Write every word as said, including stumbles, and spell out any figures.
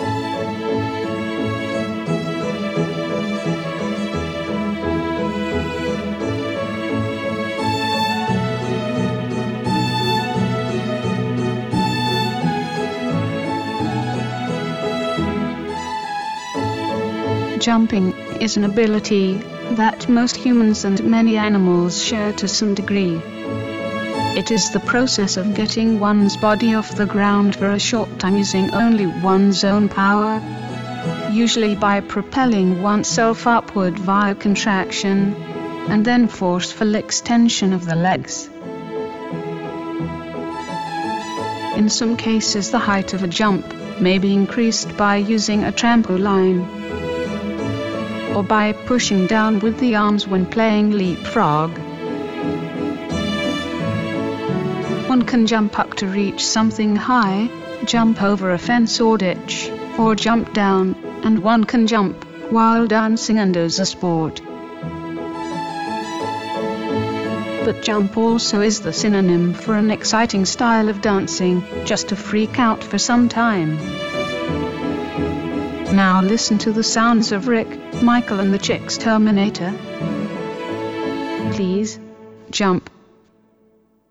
Jumping is an ability that most humans and many animals share to some degree. It is the process of getting one's body off the ground for a short time using only one's own power, usually by propelling oneself upward via contraction, and then forceful extension of the legs. In some cases, the height of a jump may be increased by using a trampoline, or by pushing down with the arms when playing leapfrog. One can jump up to reach something high, jump over a fence or ditch, or jump down, and one can jump while dancing and as a sport. But jump also is the synonym for an exciting style of dancing, just to freak out for some time. Now listen to the sounds of Rick, Michael and the Chicks Terminator. Please, jump.